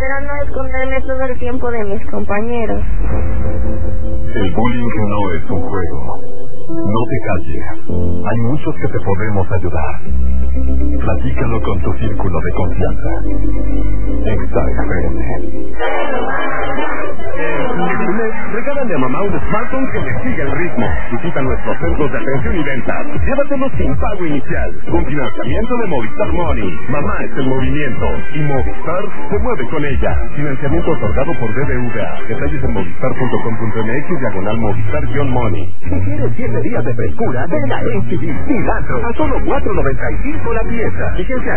Pero no esconderme todo el tiempo de mis compañeros. El bullying no es un juego. No te calles. Hay muchos que te podemos ayudar. Platícalo con tu círculo de confianza. Extra FM. Este mes, regálale a mamá un smartphone que le siga el ritmo. Visita nuestros centros de atención y ventas. Llévatelo sin pago inicial. Con financiamiento de Movistar Money. Mamá es el movimiento. Y Movistar se mueve con ella. Financiamiento otorgado por BBVA. Detalles en movistar.com.mx/Movistar-Money. Si tienes 7 días de frescura, ven a HB. Cilantro a solo $4.95 la pieza. Fíjense